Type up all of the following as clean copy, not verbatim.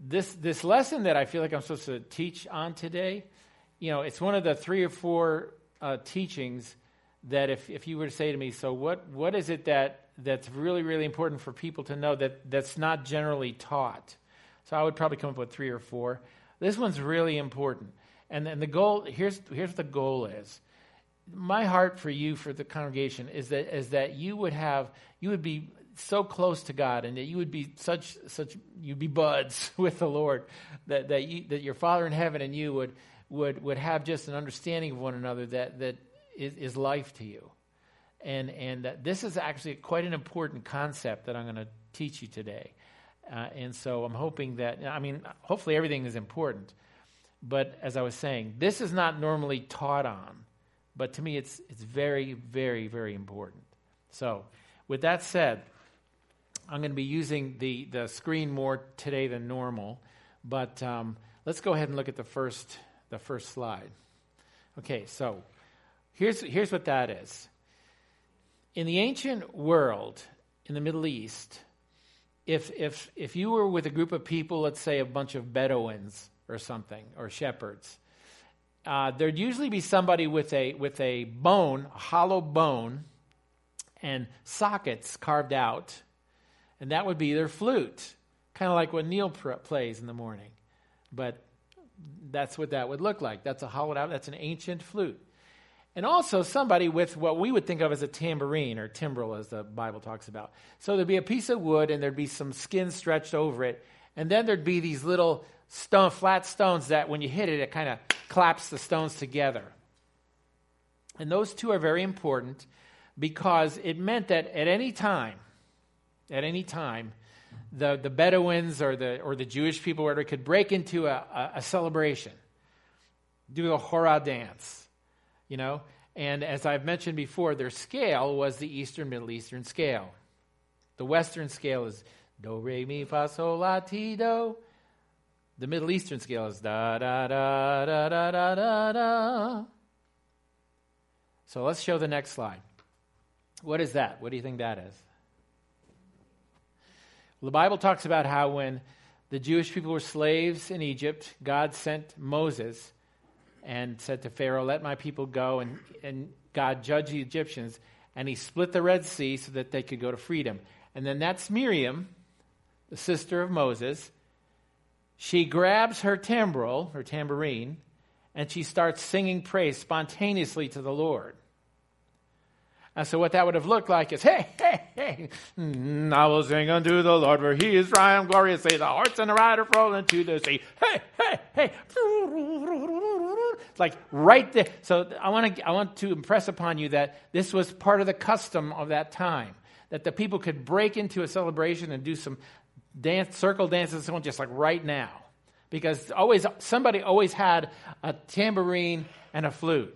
this lesson that I feel like I'm supposed to teach on today, it's one of the 3 or 4 teachings that if you were to say to me, so what is it that's really, really important for people to know that's not generally taught? So I would probably come up with 3 or 4. This one's really important. And then the goal, here's what the goal is. My heart for you, for the congregation, is that you would be so close to God, and that you would be you'd be buds with the Lord, that your Father in heaven and you would have just an understanding of one another that is life to you. And that this is actually quite an important concept that I'm going to teach you today. And so I'm hoping that, hopefully everything is important. But as I was saying, this is not normally taught on. But to me, it's very, very, very important. So with that said, I'm going to be using the screen more today than normal. But let's go ahead and look at the first slide. Okay, so here's what that is. In the ancient world, in the Middle East, if you were with a group of people, let's say a bunch of Bedouins or something, or shepherds, there'd usually be somebody with a bone, a hollow bone, and sockets carved out, and that would be their flute, kind of like what Neil plays in the morning. But that's what that would look like. That's a hollowed out, that's an ancient flute. And also somebody with what we would think of as a tambourine or timbrel, as the Bible talks about. So there'd be a piece of wood and there'd be some skin stretched over it. And then there'd be these little flat stones that when you hit it, it kind of claps the stones together. And those two are very important because it meant that at any time, the Bedouins or the Jewish people, whatever, could break into a celebration, do the Hora dance. And as I've mentioned before, their scale was the Middle Eastern scale. The Western scale is do, re, mi, fa, sol, la, ti, do. The Middle Eastern scale is da, da, da, da, da, da, da, da. So let's show the next slide. What is that? What do you think that is? Well, the Bible talks about how when the Jewish people were slaves in Egypt, God sent Moses and said to Pharaoh, let my people go, and God judged the Egyptians, and he split the Red Sea so that they could go to freedom. And then that's Miriam, the sister of Moses. She grabs her timbrel, her tambourine, and she starts singing praise spontaneously to the Lord. And so what that would have looked like is, hey, hey, hey, I will sing unto the Lord, for he is triumph gloriously, the horse and the rider roll into the sea. Hey, hey, hey. It's like right there. So I want to impress upon you that this was part of the custom of that time, that the people could break into a celebration and do some circle dances and so on, just like right now. Because somebody always had a tambourine and a flute.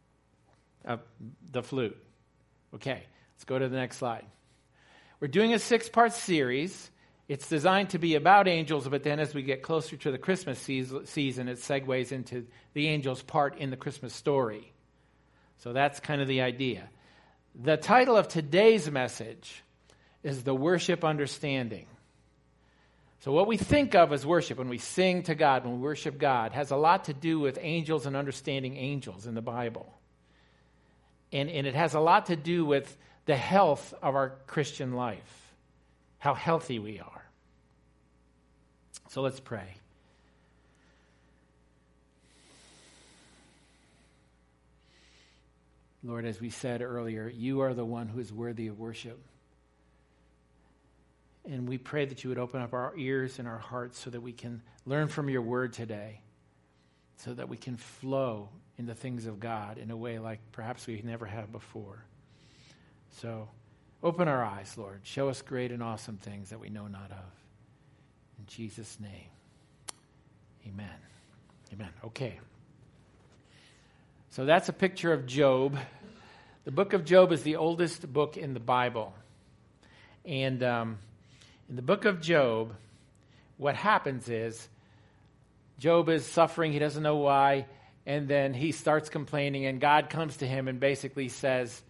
The flute. Okay, let's go to the next slide. We're doing a 6-part series. It's designed to be about angels, but then as we get closer to the Christmas season, it segues into the angels part in the Christmas story. So that's kind of the idea. The title of today's message is The Worship Understanding. So what we think of as worship, when we sing to God, when we worship God, has a lot to do with angels and understanding angels in the Bible. And it has a lot to do with the health of our Christian life, how healthy we are. So let's pray. Lord, as we said earlier, you are the one who is worthy of worship. And we pray that you would open up our ears and our hearts so that we can learn from your word today, so that we can flow in the things of God in a way like perhaps we never have before. So open our eyes, Lord. Show us great and awesome things that we know not of. In Jesus' name, amen. Amen. Okay. So that's a picture of Job. The book of Job is the oldest book in the Bible. And in the book of Job, what happens is Job is suffering. He doesn't know why. And then he starts complaining, and God comes to him and basically says,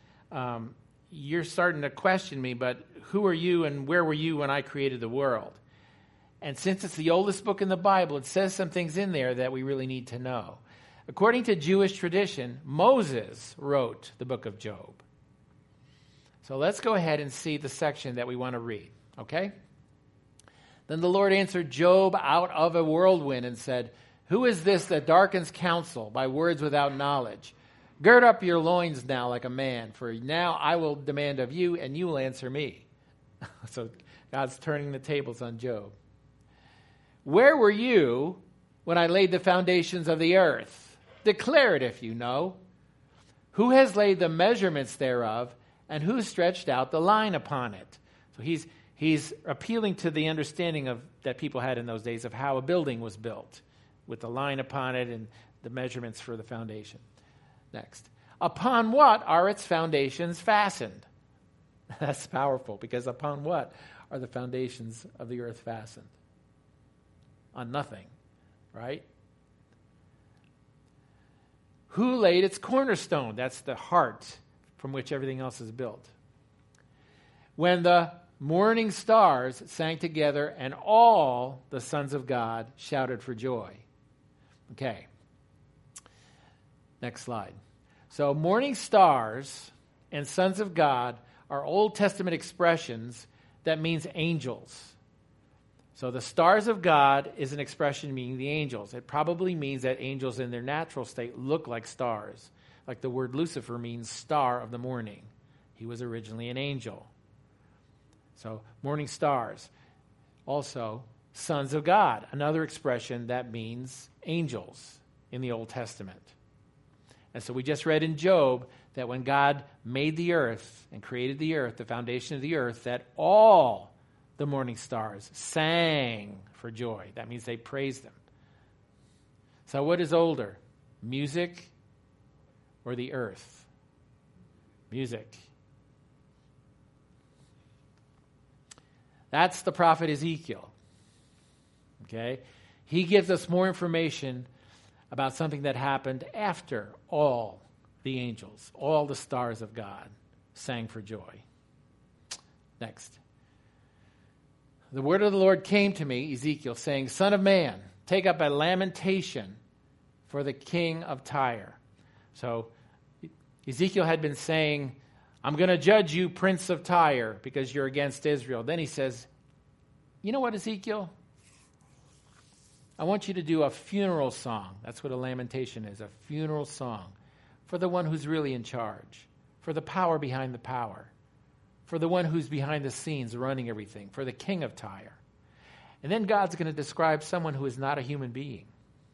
you're starting to question me, but who are you and where were you when I created the world? And since it's the oldest book in the Bible, it says some things in there that we really need to know. According to Jewish tradition, Moses wrote the book of Job. So let's go ahead and see the section that we want to read, okay? Then the Lord answered Job out of a whirlwind and said, "Who is this that darkens counsel by words without knowledge? Gird up your loins now like a man, for now I will demand of you, and you will answer me." So God's turning the tables on Job. "Where were you when I laid the foundations of the earth? Declare it if you know. Who has laid the measurements thereof, and who stretched out the line upon it?" So he's appealing to the understanding of that people had in those days of how a building was built, with the line upon it and the measurements for the foundation. Next. "Upon what are its foundations fastened?" That's powerful, because upon what are the foundations of the earth fastened? On nothing, right? "Who laid its cornerstone?" That's the heart from which everything else is built. "When the morning stars sang together and all the sons of God shouted for joy." Okay. Next slide. So morning stars and sons of God are Old Testament expressions that means angels. So the stars of God is an expression meaning the angels. It probably means that angels in their natural state look like stars. Like the word Lucifer means star of the morning. He was originally an angel. So morning stars. Also, sons of God, another expression that means angels in the Old Testament. And so we just read in Job that when God made the earth and created the earth, the foundation of the earth, that all the morning stars sang for joy. That means they praised him. So what is older, music or the earth? Music. That's the prophet Ezekiel. Okay? He gives us more information about something that happened after all the angels, all the stars of God sang for joy. Next. "The word of the Lord came to me," Ezekiel, saying, "Son of man, take up a lamentation for the king of Tyre." So Ezekiel had been saying, "I'm going to judge you, prince of Tyre, because you're against Israel." Then he says, "You know what, Ezekiel? I want you to do a funeral song." That's what a lamentation is, a funeral song for the one who's really in charge, for the power behind the power, for the one who's behind the scenes running everything, for the king of Tyre. And then God's going to describe someone who is not a human being.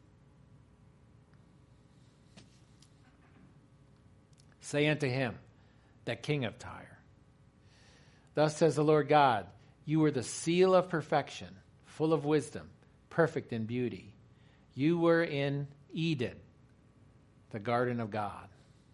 "Say unto him, the king of Tyre, thus says the Lord God, you were the seal of perfection, full of wisdom, perfect in beauty. You were in Eden, the garden of God.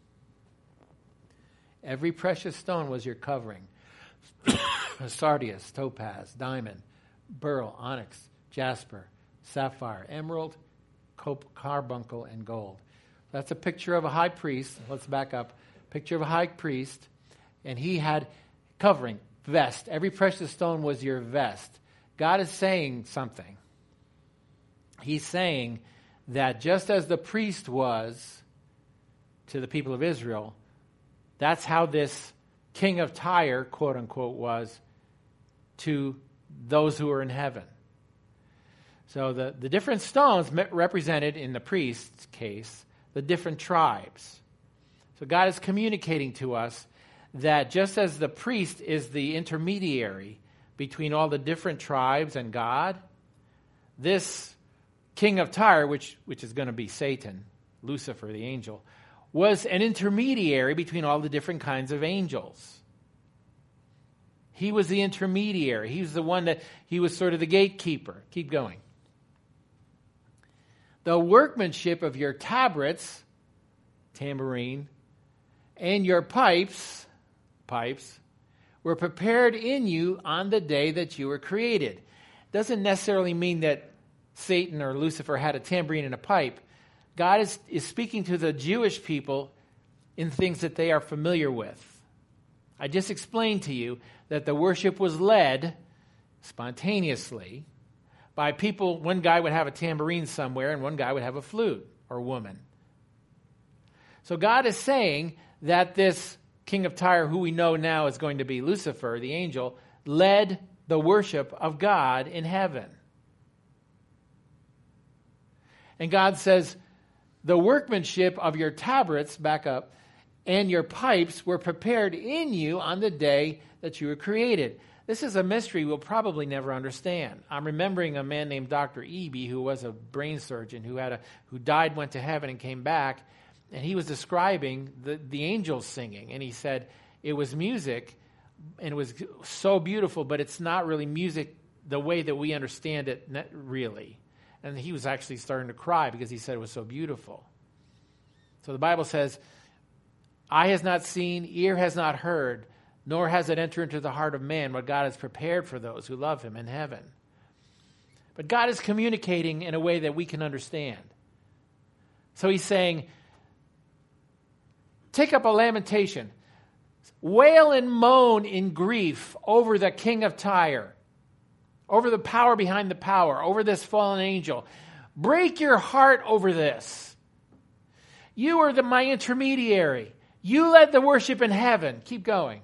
Every precious stone was your covering. Sardius, topaz, diamond, beryl, onyx, jasper, sapphire, emerald, carbuncle, and gold." That's a picture of a high priest. Let's back up. Picture of a high priest, and he had covering, vest. Every precious stone was your vest. God is saying something. He's saying that just as the priest was to the people of Israel, that's how this king of Tyre, quote unquote, was to those who are in heaven. So the different stones represented, in the priest's case, the different tribes. So God is communicating to us that just as the priest is the intermediary between all the different tribes and God, this king of Tyre, which is going to be Satan, Lucifer, the angel, was an intermediary between all the different kinds of angels. He was the intermediary. He was the one he was sort of the gatekeeper. Keep going. "The workmanship of your tabrets," tambourine, "and your pipes, were prepared in you on the day that you were created." Doesn't necessarily mean that Satan or Lucifer had a tambourine and a pipe. God is speaking to the Jewish people in things that they are familiar with. I just explained to you that the worship was led spontaneously by people. One guy would have a tambourine somewhere, and one guy would have a flute, or woman. So God is saying that this king of Tyre, who we know now is going to be Lucifer, the angel, led the worship of God in heaven. And God says, the workmanship of your tabrets, back up, and your pipes were prepared in you on the day that you were created. This is a mystery we'll probably never understand. I'm remembering a man named Dr. Eby, who was a brain surgeon, who died, went to heaven, and came back. And he was describing the angels singing. And he said it was music, and it was so beautiful, but it's not really music the way that we understand it really. And he was actually starting to cry because he said it was so beautiful. So the Bible says, eye has not seen, ear has not heard, nor has it entered into the heart of man what God has prepared for those who love him in heaven. But God is communicating in a way that we can understand. So he's saying, take up a lamentation. Wail and moan in grief over the king of Tyre, over the power behind the power, over this fallen angel. Break your heart over this. You are my intermediary. You led the worship in heaven. Keep going.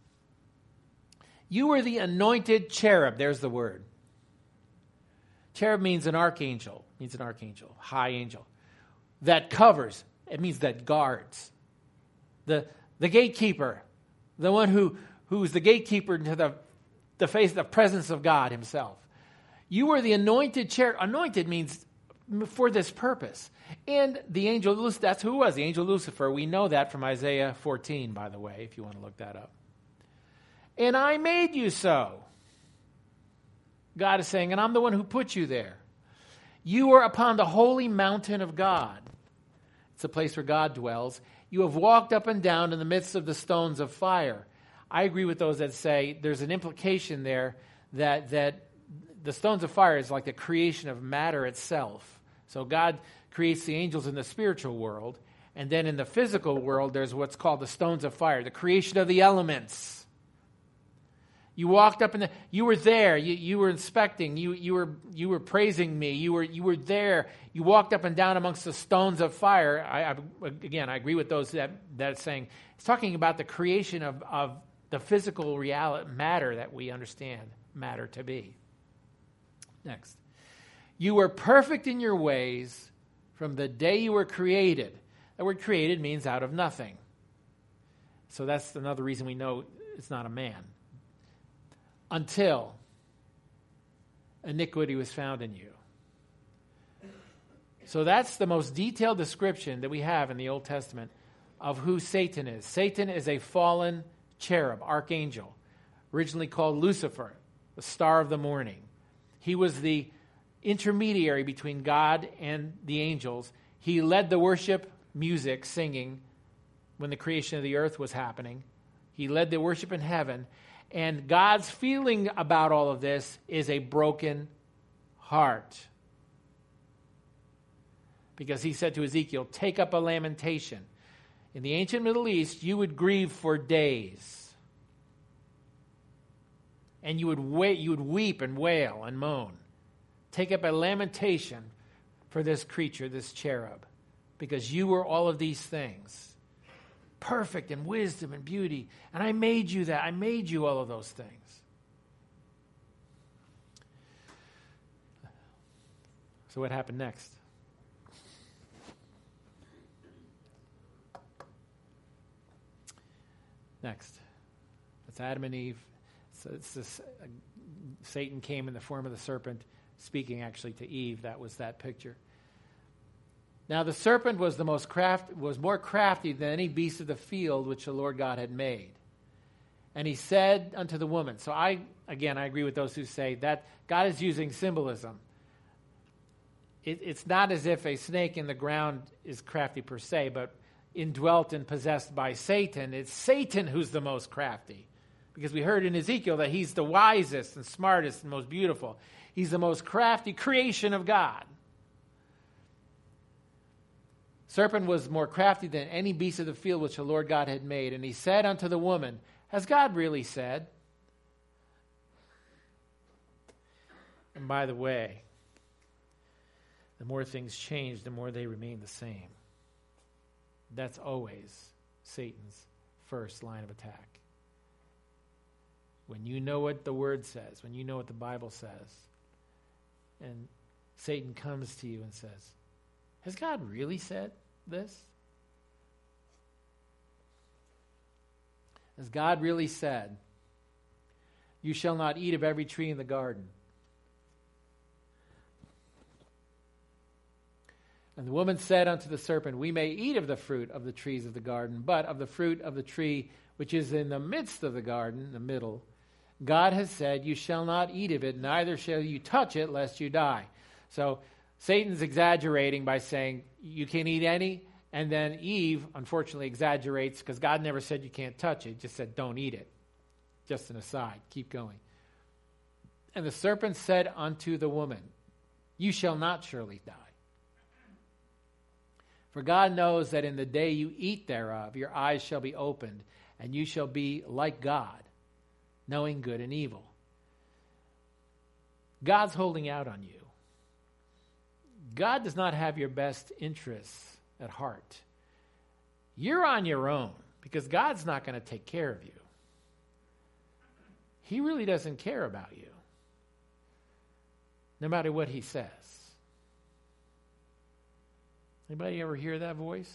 You were the anointed cherub. There's the word. Cherub means an archangel. High angel. That covers. It means that guards. The gatekeeper. The one who's the gatekeeper to the face, the presence of God himself. You were the anointed cherub. Anointed means for this purpose. And the angel, that's who it was, the angel Lucifer. We know that from Isaiah 14, by the way, if you want to look that up. And I made you so. God is saying, and I'm the one who put you there. You are upon the holy mountain of God. It's a place where God dwells. You have walked up and down in the midst of the stones of fire. I agree with those that say there's an implication there that the stones of fire is like the creation of matter itself. So God creates the angels in the spiritual world, and then in the physical world, there's what's called the stones of fire, the creation of the elements. You walked up you were there. You were inspecting. You were praising me. You were there. You walked up and down amongst the stones of fire. I agree with those that are saying it's talking about the creation of the physical reality, matter that we understand matter to be. Next, you were perfect in your ways from the day you were created. The word created means out of nothing. So that's another reason we know it's not a man. Until iniquity was found in you. So that's the most detailed description that we have in the Old Testament of who Satan is. Satan is a fallen cherub, archangel, originally called Lucifer, the star of the morning. He was the intermediary between God and the angels. He led the worship, music, singing, when the creation of the earth was happening. He led the worship in heaven. And God's feeling about all of this is a broken heart. Because he said to Ezekiel, take up a lamentation. In the ancient Middle East, you would grieve for days. And you would weep and wail and moan. Take up a lamentation for this creature, this cherub. Because you were all of these things. Perfect in wisdom and beauty. And I made you that. I made you all of those things. So what happened next? Next. It's Adam and Eve. So it's this, Satan came in the form of the serpent, speaking actually to Eve. That was that picture. Now the serpent was more crafty than any beast of the field which the Lord God had made. And he said unto the woman, so I agree with those who say that God is using symbolism. It's not as if a snake in the ground is crafty per se, but indwelt and possessed by Satan. It's Satan who's the most crafty. Because we heard in Ezekiel that he's the wisest and smartest and most beautiful. He's the most crafty creation of God. Serpent was more crafty than any beast of the field which the Lord God had made. And he said unto the woman, has God really said? And by the way, the more things change, the more they remain the same. That's always Satan's first line of attack. When you know what the Word says, when you know what the Bible says, and Satan comes to you and says, has God really said this? Has God really said, you shall not eat of every tree in the garden? And the woman said unto the serpent, we may eat of the fruit of the trees of the garden, but of the fruit of the tree which is in the midst of the garden, the middle, God has said, you shall not eat of it, neither shall you touch it, lest you die. So Satan's exaggerating by saying, you can't eat any, and then Eve, unfortunately, exaggerates because God never said you can't touch it, just said don't eat it. Just an aside, keep going. And the serpent said unto the woman, you shall not surely die. For God knows that in the day you eat thereof, your eyes shall be opened, and you shall be like God, knowing good and evil. God's holding out on you. God does not have your best interests at heart. You're on your own because God's not going to take care of you. He really doesn't care about you, no matter what he says. Anybody ever hear that voice?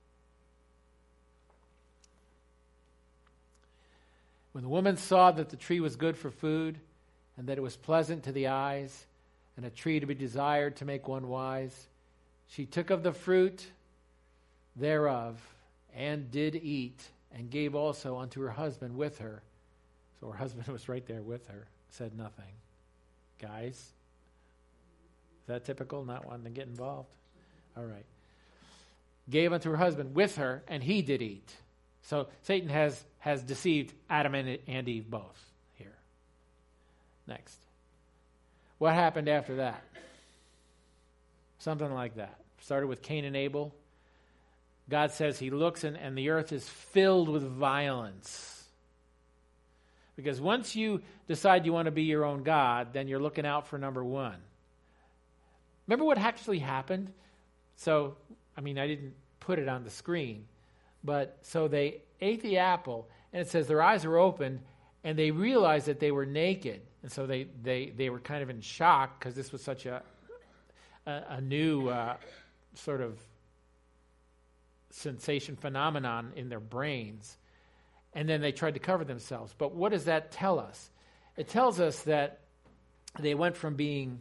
When the woman saw that the tree was good for food, and that it was pleasant to the eyes, and a tree to be desired to make one wise, she took of the fruit thereof, and did eat, and gave also unto her husband with her. So her husband was right there with her, said nothing. Guys, is that typical, not wanting to get involved? All right. Gave unto her husband with her, and he did eat. So Satan has deceived Adam and Eve both here. Next. What happened after that? Something like that. Started with Cain and Abel. God says he looks and the earth is filled with violence. Because once you decide you want to be your own God, then you're looking out for number one. Remember what actually happened? So, I didn't put it on the screen. But so they ate the apple, and it says their eyes were opened, and they realized that they were naked. And so they were kind of in shock because this was such a new sort of sensation phenomenon in their brains. And then they tried to cover themselves. But what does that tell us? It tells us that they went from being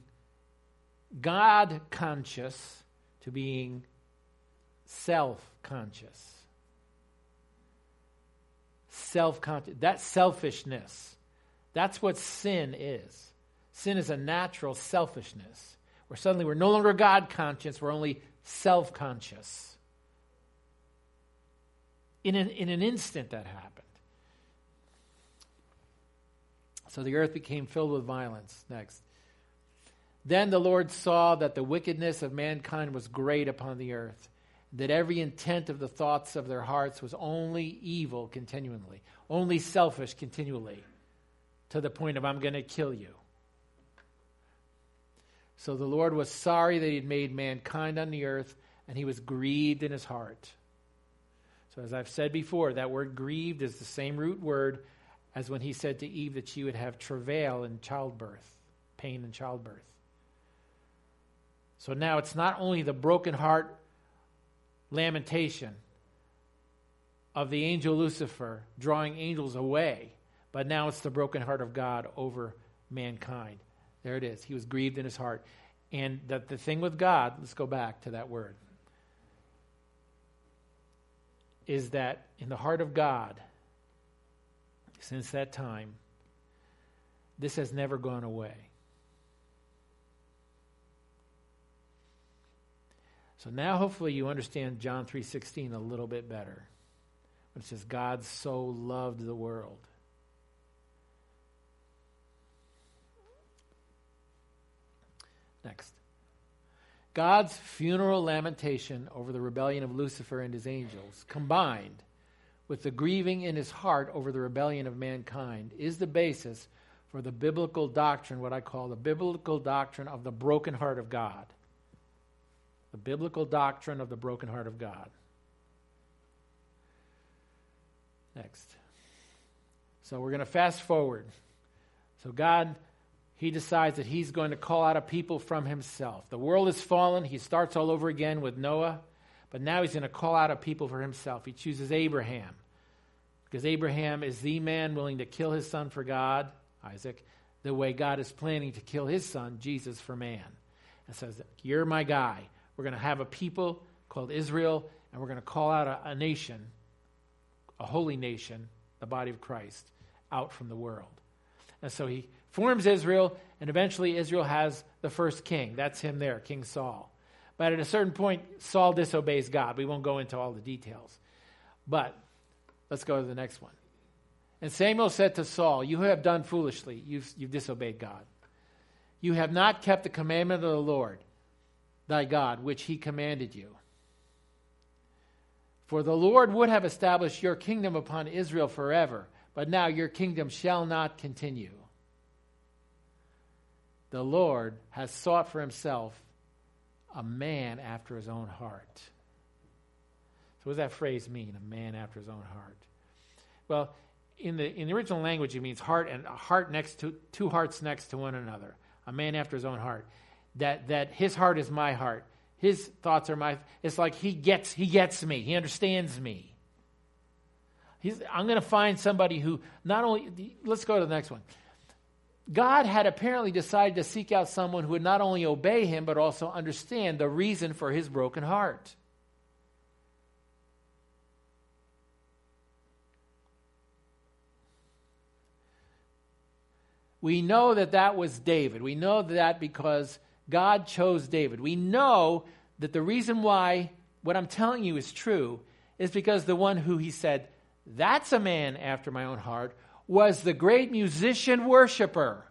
God-conscious to being self-conscious. Self-conscious. That's selfishness. That's what sin is. Sin is a natural selfishness, where suddenly we're no longer God-conscious, we're only self-conscious. In an instant that happened. So the earth became filled with violence. Next. Then the Lord saw that the wickedness of mankind was great upon the earth, that every intent of the thoughts of their hearts was only evil continually, only selfish continually, to the point of I'm going to kill you. So the Lord was sorry that he had made mankind on the earth, and he was grieved in his heart. So as I've said before, that word grieved is the same root word as when he said to Eve that she would have travail in childbirth, pain in childbirth. So now it's not only the broken heart lamentation of the angel Lucifer drawing angels away, but now it's the broken heart of God over mankind. There it is. He was grieved in his heart. And the thing with God, let's go back to that word, is that in the heart of God, since that time, this has never gone away. So now hopefully you understand John 3:16 a little bit better. When it says, God so loved the world. Next. God's funeral lamentation over the rebellion of Lucifer and his angels, combined with the grieving in his heart over the rebellion of mankind, is the basis for the biblical doctrine, what I call the biblical doctrine of the broken heart of God. The biblical doctrine of the broken heart of God. Next. So we're going to fast forward. So God, he decides that he's going to call out a people from himself. The world has fallen. He starts all over again with Noah. But now he's going to call out a people for himself. He chooses Abraham. Because Abraham is the man willing to kill his son for God, Isaac, the way God is planning to kill his son, Jesus, for man. And says, you're my guy. We're going to have a people called Israel, and we're going to call out a nation, a holy nation, the body of Christ, out from the world. And so he forms Israel, and eventually Israel has the first king. That's him there, King Saul. But at a certain point, Saul disobeys God. We won't go into all the details. But let's go to the next one. And Samuel said to Saul, you have done foolishly. You've disobeyed God. You have not kept the commandment of the Lord, thy God, which he commanded you. For the Lord would have established your kingdom upon Israel forever, but now your kingdom shall not continue. The Lord has sought for himself a man after his own heart. So what does that phrase mean, a man after his own heart? Well, in the original language, it means heart, and a heart next to two hearts next to one another. A man after his own heart. That his heart is my heart. His thoughts are my. It's like he gets me. He understands me. I'm going to find somebody who not only. Let's go to the next one. God had apparently decided to seek out someone who would not only obey him but also understand the reason for his broken heart. We know that was David. We know that because God chose David. We know that the reason why what I'm telling you is true is because the one who he said, that's a man after my own heart, was the great musician worshiper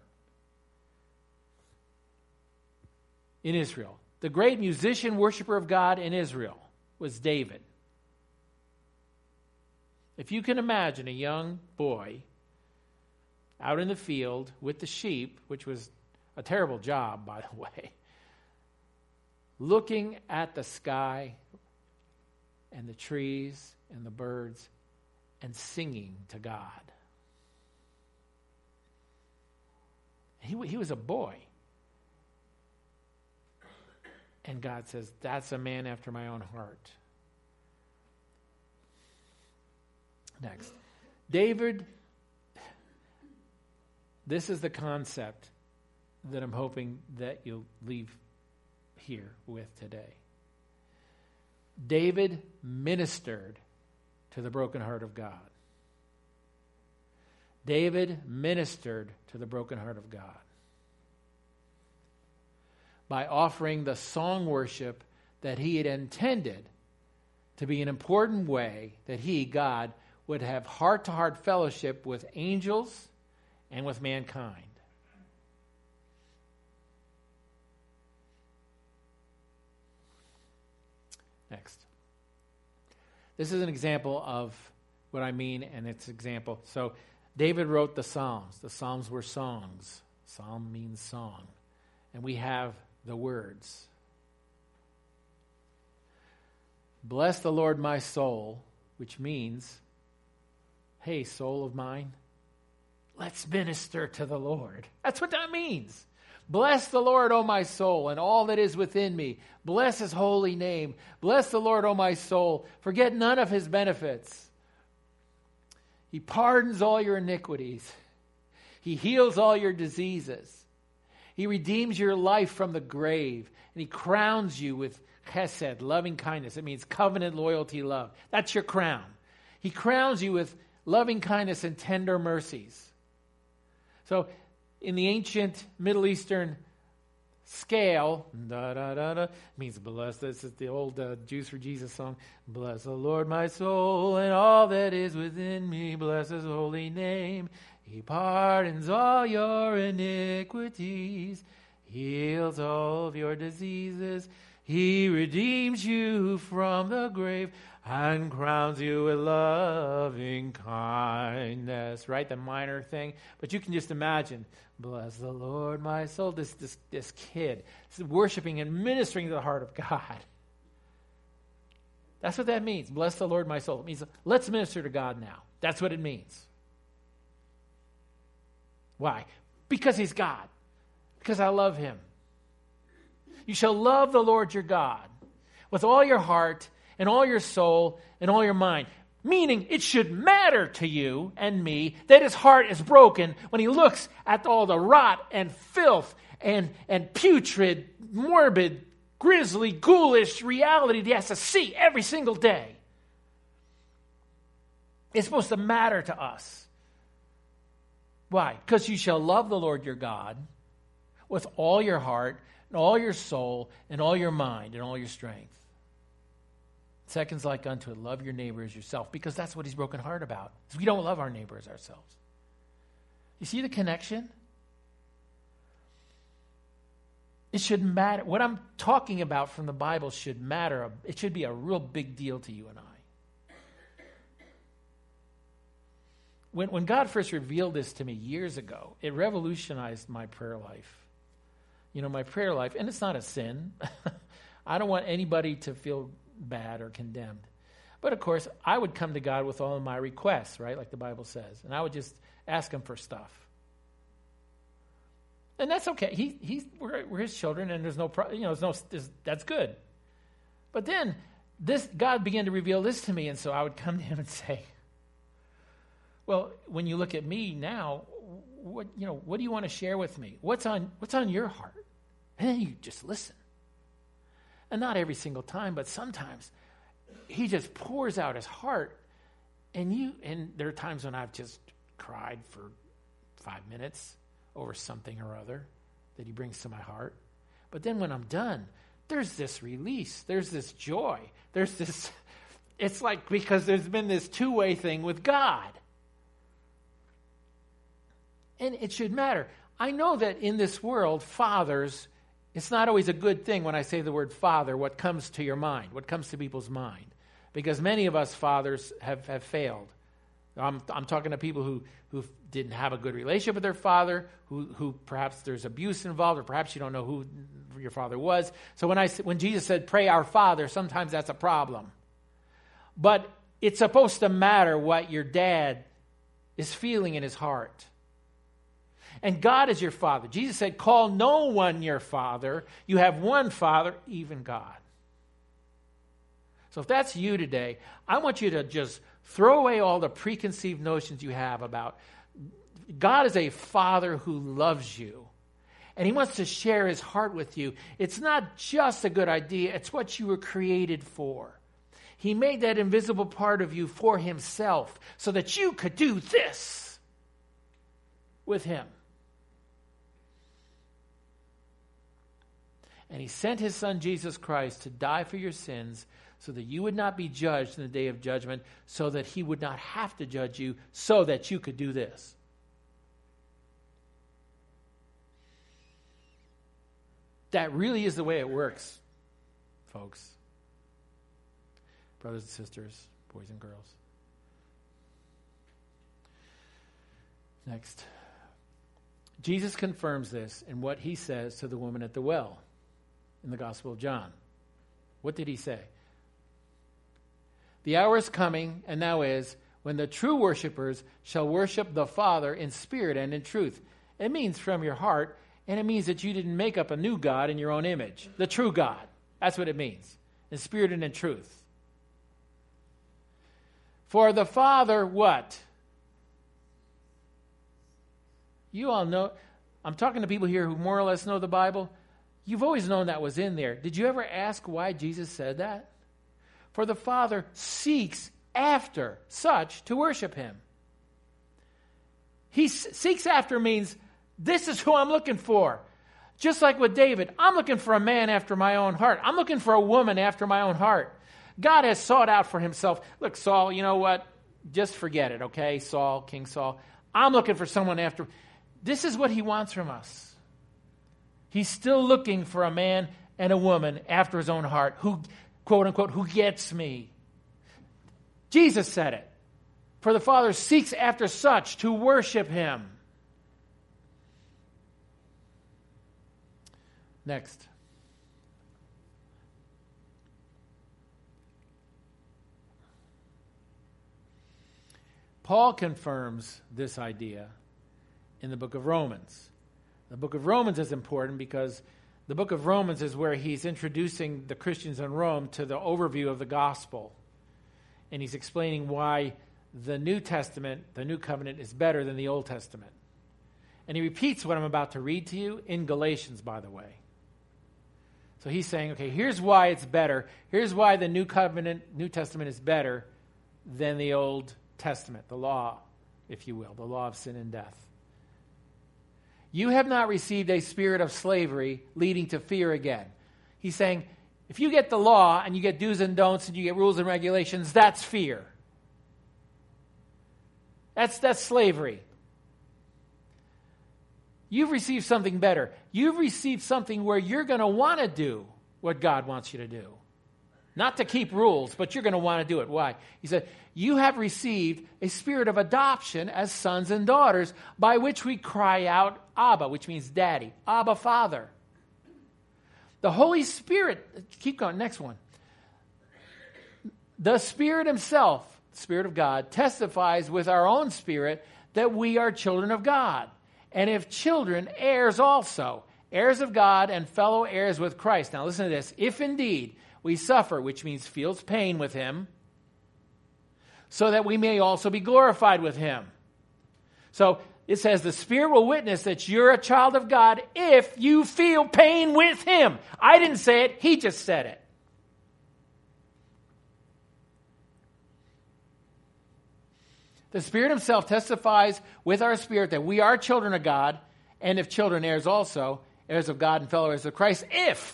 in Israel. The great musician worshiper of God in Israel was David. If you can imagine a young boy out in the field with the sheep, which was a terrible job, by the way, looking at the sky and the trees and the birds and singing to God. He was a boy. And God says, that's a man after my own heart. Next. David, this is the concept that I'm hoping that you'll leave here with today. David ministered to the broken heart of God. David ministered to the broken heart of God by offering the song worship that he had intended to be an important way that he, God, would have heart-to-heart fellowship with angels and with mankind. Next. This is an example of what I mean, and it's an example. So David wrote the Psalms. The Psalms were songs. Psalm means song. And we have the words. Bless the Lord, my soul, which means, hey, soul of mine, let's minister to the Lord. That's what that means. Bless the Lord, O my soul, and all that is within me. Bless his holy name. Bless the Lord, O my soul. Forget none of his benefits. He pardons all your iniquities. He heals all your diseases. He redeems your life from the grave. And he crowns you with chesed, loving kindness. It means covenant, loyalty, love. That's your crown. He crowns you with loving kindness and tender mercies. So in the ancient Middle Eastern scale, means bless. This is the old Jews for Jesus song. Bless the Lord, my soul, and all that is within me. Bless his holy name. He pardons all your iniquities, heals all of your diseases. He redeems you from the grave. and crowns you with loving kindness, right? The minor thing. But you can just imagine, bless the Lord, my soul, this kid worshiping and ministering to the heart of God. That's what that means. Bless the Lord, my soul. It means let's minister to God now. That's what it means. Why? Because he's God. Because I love him. You shall love the Lord your God with all your heart and all your soul and all your mind. Meaning it should matter to you and me that his heart is broken when he looks at all the rot and filth and putrid, morbid, grisly, ghoulish reality that he has to see every single day. It's supposed to matter to us. Why? Because you shall love the Lord your God with all your heart and all your soul and all your mind and all your strength. Second's like unto it, love your neighbor as yourself, because that's what he's broken heart about. Is we don't love our neighbor as ourselves. You see the connection? It should matter. What I'm talking about from the Bible should matter. It should be a real big deal to you and I. When God first revealed this to me years ago, it revolutionized my prayer life. You know, my prayer life, and it's not a sin. I don't want anybody to feel bad or condemned. But of course, I would come to God with all of my requests, right? Like the Bible says. And I would just ask him for stuff. And that's okay. We're his children, and there's no problem. That's good. But then God began to reveal this to me, and so I would come to him and say, well, when you look at me now, what do you want to share with me? What's on your heart? And then you just listen. And not every single time, but sometimes he just pours out his heart, and there are times when I've just cried for 5 minutes over something or other that he brings to my heart. But then when I'm done, there's this release, there's this joy, it's like because there's been this two-way thing with God. And it should matter. I know that in this world, fathers, it's not always a good thing when I say the word father, what comes to your mind, what comes to people's mind. Because many of us fathers have failed. I'm talking to people who didn't have a good relationship with their father, who perhaps there's abuse involved, or perhaps you don't know who your father was. So when Jesus said, pray our Father, sometimes that's a problem. But it's supposed to matter what your dad is feeling in his heart. And God is your Father. Jesus said, call no one your father. You have one Father, even God. So if that's you today, I want you to just throw away all the preconceived notions you have about God is a Father who loves you. And he wants to share his heart with you. It's not just a good idea. It's what you were created for. He made that invisible part of you for himself so that you could do this with him. And he sent his son, Jesus Christ, to die for your sins so that you would not be judged in the day of judgment, so that he would not have to judge you, so that you could do this. That really is the way it works, folks. Brothers and sisters, boys and girls. Next. Jesus confirms this in what he says to the woman at the well in the Gospel of John. What did he say? The hour is coming, and now is, when the true worshipers shall worship the Father in spirit and in truth. It means from your heart, and it means that you didn't make up a new God in your own image. The true God. That's what it means. In spirit and in truth. For the Father, what? You all know, I'm talking to people here who more or less know the Bible. You've always known that was in there. Did you ever ask why Jesus said that? For the Father seeks after such to worship him. He seeks after means this is who I'm looking for. Just like with David, I'm looking for a man after my own heart. I'm looking for a woman after my own heart. God has sought out for himself. Look, Saul, you know what? Just forget it, okay? Saul, King Saul. I'm looking for someone after. This is what he wants from us. He's still looking for a man and a woman after his own heart who, quote unquote, who gets me. Jesus said it. For the Father seeks after such to worship him. Next. Paul confirms this idea in the book of Romans. The book of Romans is important because the book of Romans is where he's introducing the Christians in Rome to the overview of the gospel. And he's explaining why the New Testament, the New Covenant, is better than the Old Testament. And he repeats what I'm about to read to you in Galatians, by the way. So he's saying, okay, here's why it's better. Here's why the New Covenant, New Testament is better than the Old Testament, the law, if you will, the law of sin and death. You have not received a spirit of slavery leading to fear again. He's saying, if you get the law and you get do's and don'ts and you get rules and regulations, that's fear. That's slavery. You've received something better. You've received something where you're going to want to do what God wants you to do. Not to keep rules, but you're going to want to do it. Why? He said, you have received a spirit of adoption as sons and daughters, by which we cry out, Abba, which means daddy. Abba, Father. The Holy Spirit, keep going, next one. The Spirit himself, the Spirit of God, testifies with our own spirit that we are children of God. And if children, heirs also, heirs of God and fellow heirs with Christ. Now listen to this. If indeed we suffer, which means feels pain with him, so that we may also be glorified with him. So it says the Spirit will witness that you're a child of God if you feel pain with him. I didn't say it. He just said it. The Spirit himself testifies with our spirit that we are children of God, and if children, heirs also, heirs of God and fellow heirs of Christ, if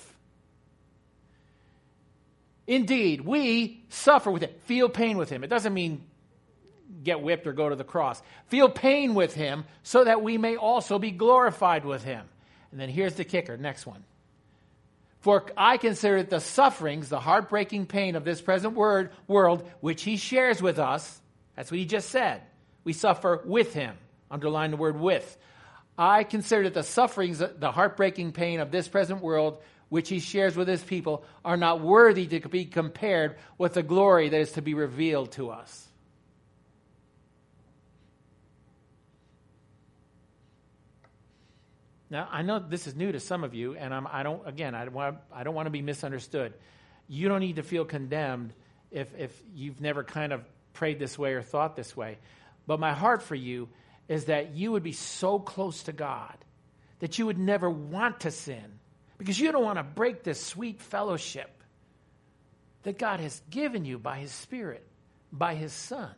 indeed we suffer with it, feel pain with him. It doesn't mean get whipped or go to the cross. Feel pain with him so that we may also be glorified with him. And then here's the kicker, next one. For I consider that the sufferings, the heartbreaking pain of this present world, which he shares with us, that's what he just said. We suffer with him. Underline the word with. I consider that the sufferings, the heartbreaking pain of this present world, which he shares with his people, are not worthy to be compared with the glory that is to be revealed to us. Now, I know this is new to some of you, and I don't want to be misunderstood. You don't need to feel condemned if you've never kind of prayed this way or thought this way. But my heart for you is that you would be so close to God that you would never want to sin because you don't want to break this sweet fellowship that God has given you by his Spirit, by his Son.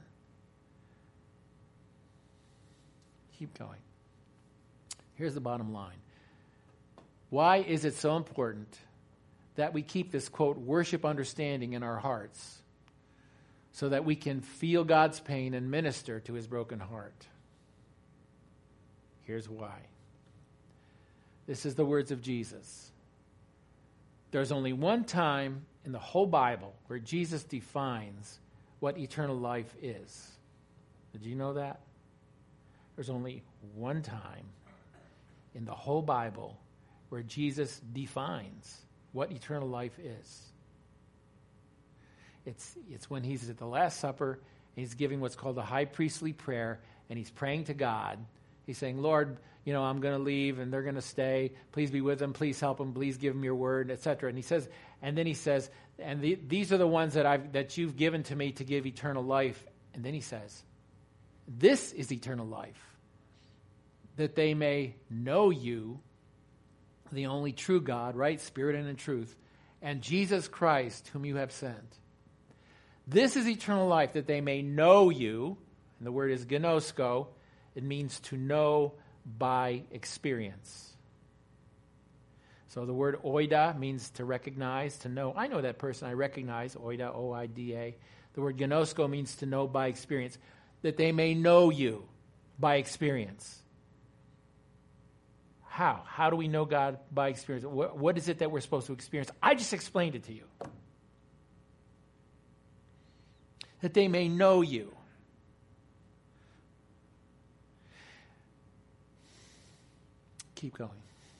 Keep going. Here's the bottom line. Why is it so important that we keep this, quote, worship understanding in our hearts so that we can feel God's pain and minister to his broken heart? Here's why. This is the words of Jesus. There's only one time in the whole Bible where Jesus defines what eternal life is. Did you know that? There's only one time in the whole Bible where Jesus defines what eternal life is. It's when he's at the Last Supper, and he's giving what's called the high priestly prayer, and he's praying to God. He's saying, Lord, I'm going to leave, and they're going to stay. Please be with them. Please help them. Please give them your word, etc. And then he says, these are the ones that you've given to me to give eternal life. And then he says, this is eternal life, that they may know you, the only true God, right, Spirit and in truth, and Jesus Christ, whom you have sent. This is eternal life, that they may know you, and the word is gnosko. It means to know by experience. So the word oida means to recognize, to know. I know that person I recognize, oida, O-I-D-A. The word gnosko means to know by experience, that they may know you by experience. How? How do we know God by experience? What is it that we're supposed to experience? I just explained it to you. that they may know you. Keep going.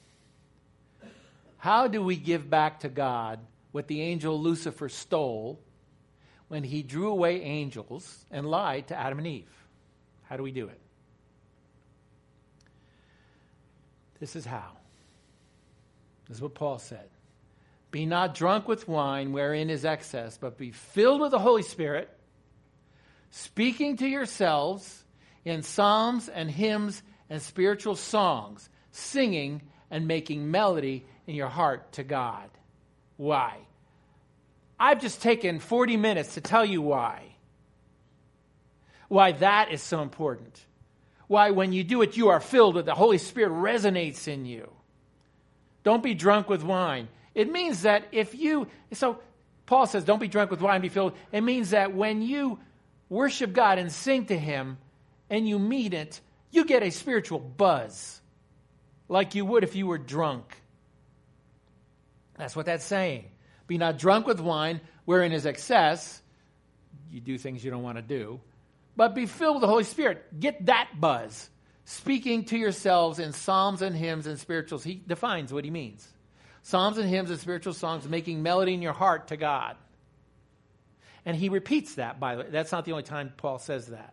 How do we give back to God what the angel Lucifer stole when he drew away angels and lied to Adam and Eve? How do we do it? This is how. This is what Paul said. Be not drunk with wine wherein is excess, but be filled with the Holy Spirit, speaking to yourselves in psalms and hymns and spiritual songs, singing and making melody in your heart to God. Why? I've just taken 40 minutes to tell you why. Why that is so important. Why when you do it, you are filled with the Holy Spirit resonates in you. Don't be drunk with wine. It means that so Paul says, don't be drunk with wine, be filled. It means that when you worship God and sing to him and you meet it, you get a spiritual buzz like you would if you were drunk. That's what that's saying. Be not drunk with wine, wherein is excess. You do things you don't want to do. But be filled with the Holy Spirit. Get that buzz. Speaking to yourselves in psalms and hymns and spirituals. He defines what he means. Psalms and hymns and spiritual songs, making melody in your heart to God. And he repeats that, by the way. That's not the only time Paul says that.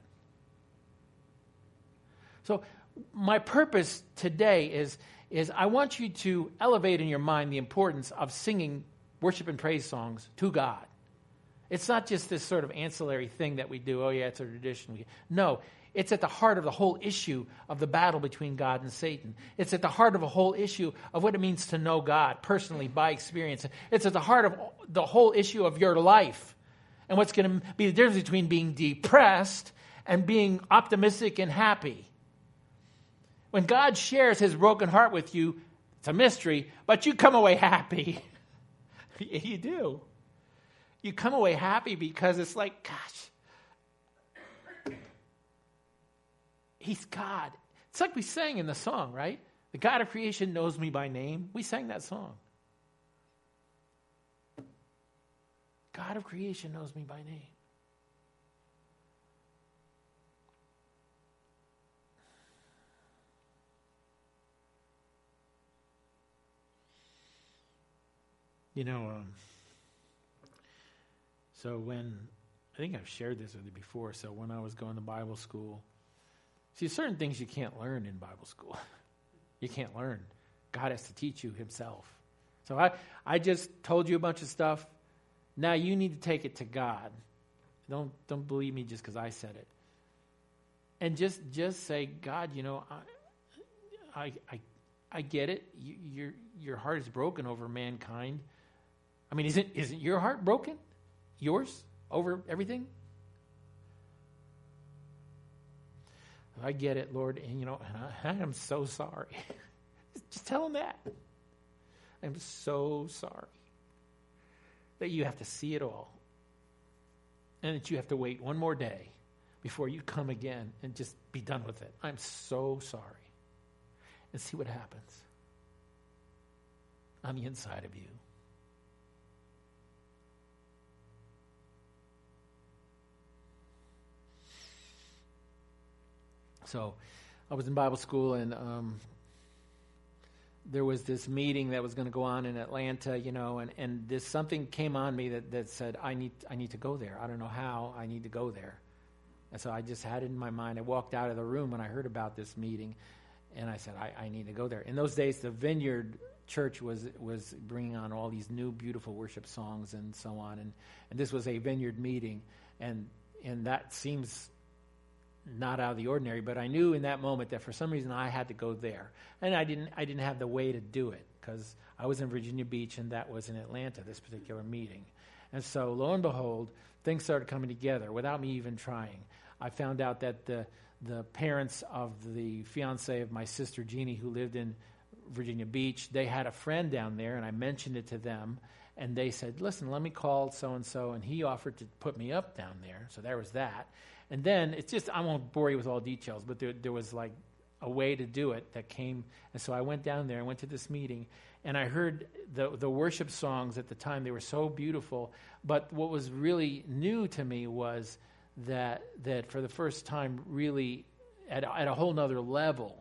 So my purpose today is I want you to elevate in your mind the importance of singing worship and praise songs to God. It's not just this sort of ancillary thing that we do. Oh, yeah, it's a tradition. No, it's at the heart of the whole issue of the battle between God and Satan. It's at the heart of a whole issue of what it means to know God personally by experience. It's at the heart of the whole issue of your life and what's going to be the difference between being depressed and being optimistic and happy. When God shares his broken heart with you, it's a mystery, but you come away happy. You do. You come away happy because it's like, gosh, he's God. It's like we sang in the song, right? The God of creation knows me by name. We sang that song. God of creation knows me by name. You know, so I think I've shared this with you before, so when I was going to Bible school, see, certain things you can't learn in Bible school. You can't learn. God has to teach you himself. So I just told you a bunch of stuff. Now you need to take it to God. Don't believe me just because I said it. And just say, God, you know, I get it. Your heart is broken over mankind. I mean, isn't your heart broken? Yours? Over everything? I get it, Lord, and you know, I am so sorry. Just tell him that. I'm so sorry that you have to see it all and that you have to wait one more day before you come again and just be done with it. I'm so sorry. And see what happens on the inside of you. So I was in Bible school, and there was this meeting that was going to go on in Atlanta, you know, and this something came on me that said, I need to go there. I don't know how. I need to go there. And so I just had it in my mind. I walked out of the room when I heard about this meeting, and I said, I need to go there. In those days, the Vineyard Church was bringing on all these new, beautiful worship songs and so on, and this was a Vineyard meeting, and that seems not out of the ordinary, but I knew in that moment that for some reason I had to go there. And I didn't have the way to do it because I was in Virginia Beach and that was in Atlanta, this particular meeting. And so lo and behold, things started coming together without me even trying. I found out that the parents of the fiance of my sister Jeannie, who lived in Virginia Beach, they had a friend down there, and I mentioned it to them, and they said, listen, let me call so-and-so, and he offered to put me up down there. So there was that. And then it's just, I won't bore you with all details, but there was like a way to do it that came. And so I went down there, I went to this meeting, and I heard the worship songs at the time. They were so beautiful. But what was really new to me was that for the first time, really at a whole nother level,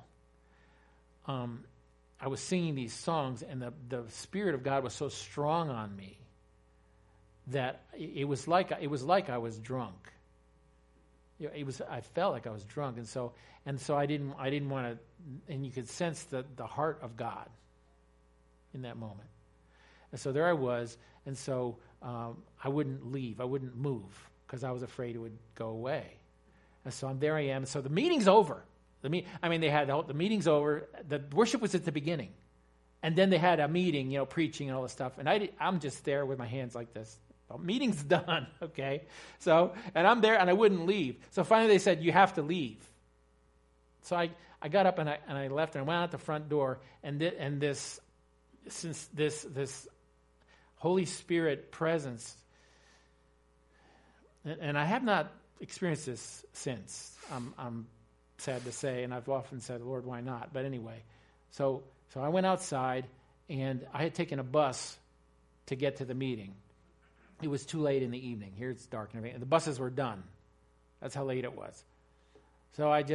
I was singing these songs, and the Spirit of God was so strong on me that it was like I was drunk. I felt like I was drunk, and so I didn't want to. And you could sense the heart of God in that moment. And so there I was, and so I wouldn't leave, I wouldn't move because I was afraid it would go away. And so there I am. So the meeting's over. They had the meeting's over. The worship was at the beginning, and then they had a meeting, preaching and all this stuff. And I'm just there with my hands like this. Well, meeting's done, okay? So, and I'm there, and I wouldn't leave. So finally they said, you have to leave. So I got up, and I left, and I went out the front door, and this Holy Spirit presence, and I have not experienced this since. I'm sad to say, and I've often said, Lord, why not? But anyway, so I went outside, and I had taken a bus to get to the meeting. It was too late in the evening. Here it's dark and everything. The buses were done. That's how late it was. So I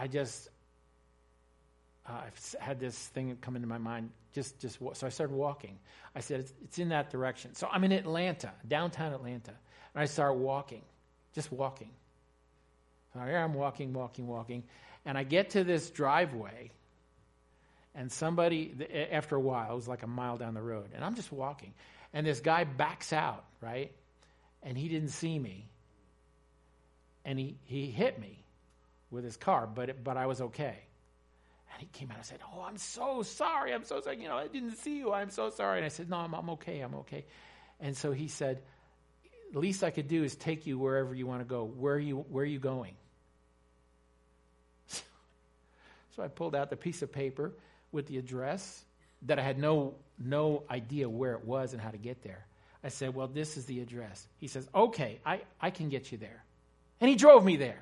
had this thing come into my mind. So I started walking. I said, it's in that direction. So I'm in Atlanta, downtown Atlanta, and I start walking, just walking. So here I'm walking, and I get to this driveway, and somebody, after a while, it was like a mile down the road, and I'm just walking. And this guy backs out, right? And he didn't see me. And he hit me with his car, but I was okay. And he came out and said, oh, I'm so sorry. I'm so sorry. I didn't see you. I'm so sorry. And I said, no, I'm okay. I'm okay. And so he said, the least I could do is take you wherever you want to go. Where are you going? So I pulled out the piece of paper with the address that I had no idea where it was and how to get there. I said, well, this is the address. He says, okay, I can get you there. And he drove me there.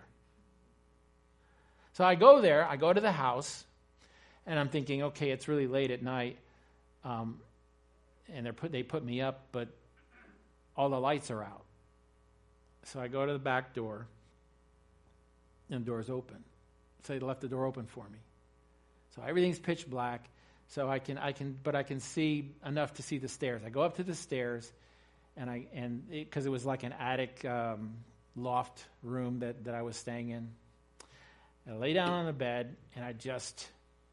So I go there, I go to the house, and I'm thinking, okay, it's really late at night, and they put me up, but all the lights are out. So I go to the back door, and the door's open. So they left the door open for me. So everything's pitch black. So I can see enough to see the stairs. I go up to the stairs, because it was like an attic loft room that I was staying in. I lay down on the bed, and I just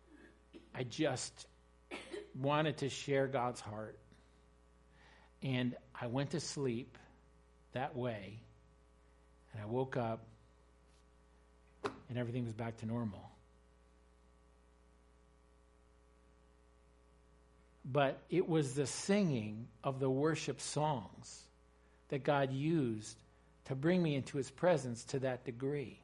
wanted to share God's heart. And I went to sleep that way, and I woke up, and everything was back to normal. But it was the singing of the worship songs that God used to bring me into his presence to that degree.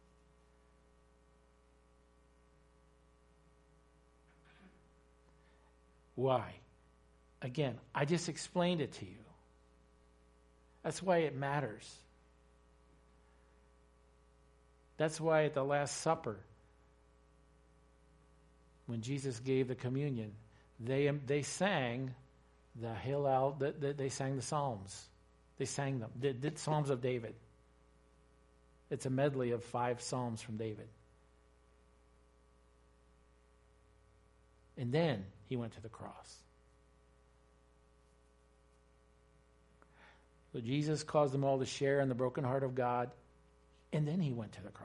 Why? Again, I just explained it to you. That's why it matters. That's why at the Last Supper, when Jesus gave the communion, they sang the Hallel, they sang the Psalms. They sang them, the Psalms of David. It's a medley of 5 Psalms from David. And then he went to the cross. So Jesus caused them all to share in the broken heart of God, and then he went to the cross.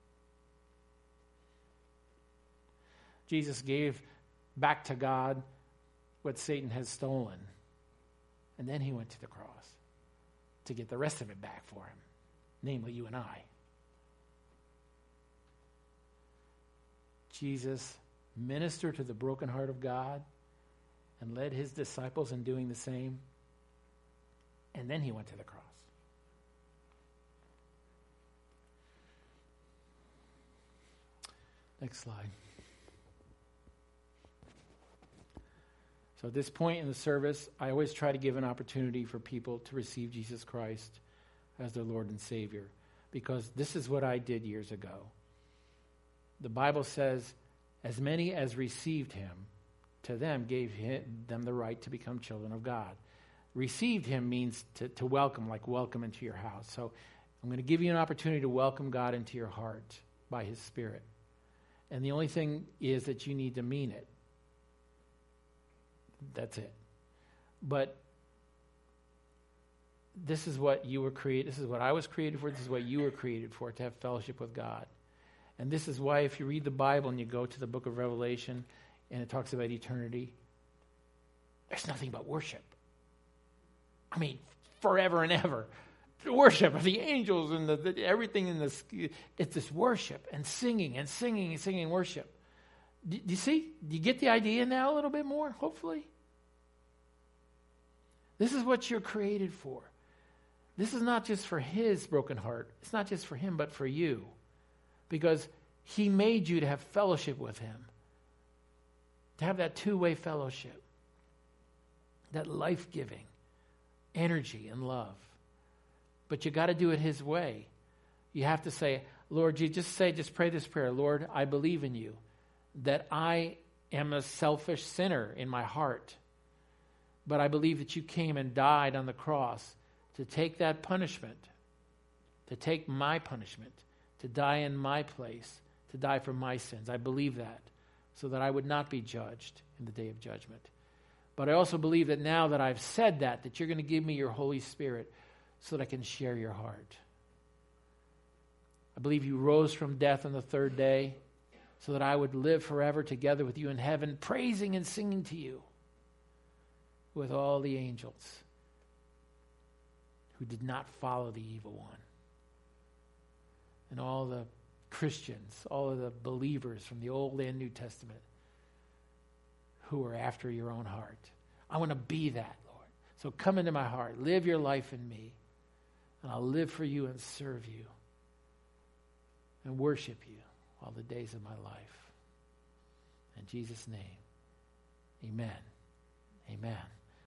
Jesus gave back to God what Satan has stolen, and then he went to the cross to get the rest of it back for him, namely you and I. Jesus ministered to the broken heart of God and led his disciples in doing the same, and then he went to the cross. Next slide. So at this point in the service, I always try to give an opportunity for people to receive Jesus Christ as their Lord and Savior, because this is what I did years ago. The Bible says As many as received him, to them gave them the right to become children of God. Received him means to welcome, like welcome into your house. So I'm going to give you an opportunity to welcome God into your heart by his Spirit. And the only thing is that you need to mean it. That's it. But this is what you were created, this is what I was created for, this is what you were created for, to have fellowship with God. And this is why if you read the Bible and you go to the book of Revelation and it talks about eternity, there's nothing but worship. I mean, forever and ever. The worship of the angels and everything in this, it's this worship and singing and singing and singing worship. Do you see? Do you get the idea now a little bit more, hopefully? This is what you're created for. This is not just for his broken heart. It's not just for him, but for you. Because he made you to have fellowship with him. To have that two-way fellowship. That life-giving energy and love. But you got to do it his way. You have to say, Lord, just pray this prayer. Lord, I believe in you. That I am a selfish sinner in my heart. But I believe that you came and died on the cross to take that punishment. To take my punishment. To die in my place. To die for my sins. I believe that. So that I would not be judged in the day of judgment. But I also believe that now that I've said that you're going to give me your Holy Spirit so that I can share your heart. I believe you rose from death on the third day so that I would live forever together with you in heaven, praising and singing to you with all the angels who did not follow the evil one. And all the Christians, all of the believers from the Old and New Testament who are after your own heart. I want to be that, Lord. So come into my heart. Live your life in me. And I'll live for you and serve you. And worship you all the days of my life. In Jesus' name, amen. Amen.